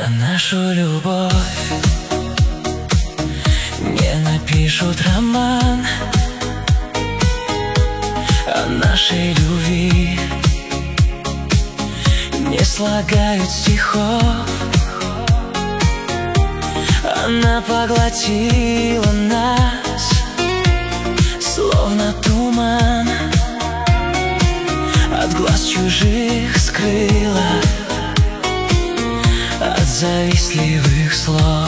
Про нашу любовь не напишут роман о нашей любви, не слагают стихов. Она поглотила нас, словно туман, от глаз чужих скрыла, от завистливых слов.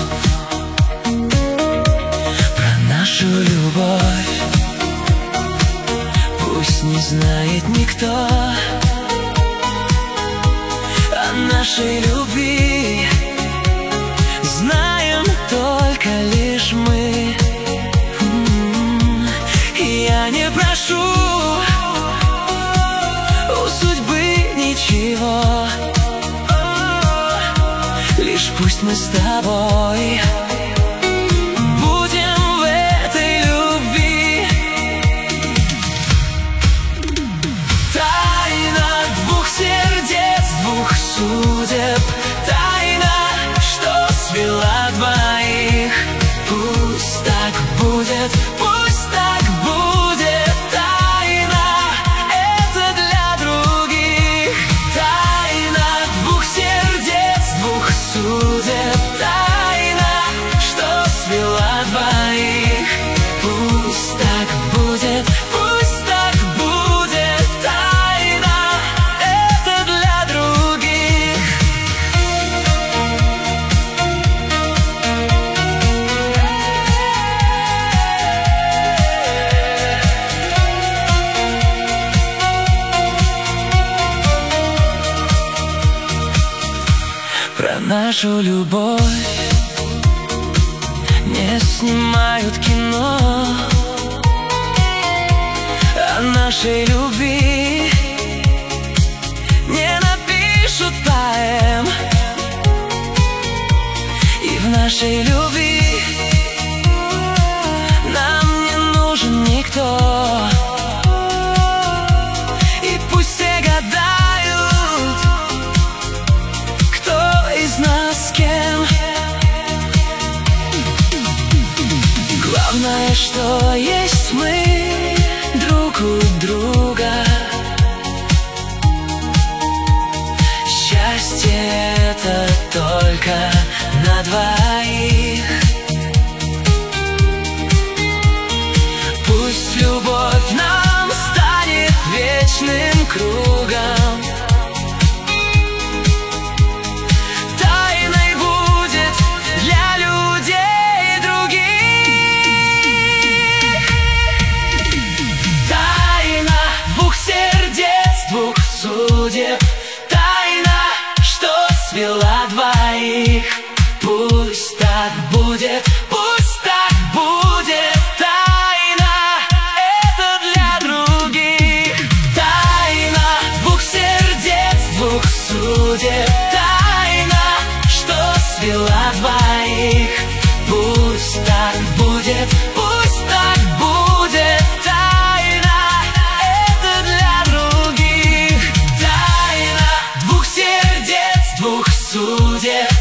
Про нашу любовь пусть не знает никто, о нашей любви знаем только лишь мы. Я не прошу у судьбы ничего, лишь пусть мы с тобой будем в этой любви. Тайна двух сердец, двух судеб, тайна, что свела двоих. Пусть так будет, пусть так будет. Тайна, это для других. Тайна двух сердец, двух судеб, тайна, что свела двоих. Пусть так будет, пусть так будет. Тайна, это для других. Про нашу любовь не снимают кино, о нашей любви не напишут поэм. И в нашей любви нам не нужен никто. И пусть все гадают, кто из нас с кем. Главное, что есть мы друг у друга. Счастье — это только на двоих. Пусть любовь нам станет вечным кругом. Тайной будет для людей других. Тайна двух сердец, двух судеб, тайна, что свела двоих. Пусть так будет, пусть так будет. Тайна, это для других. Тайна двух сердец, двух судеб, тайна, что свела двоих. Пусть так будет, пусть так будет. Тайна, это для других. Тайна двух сердец, двух судеб,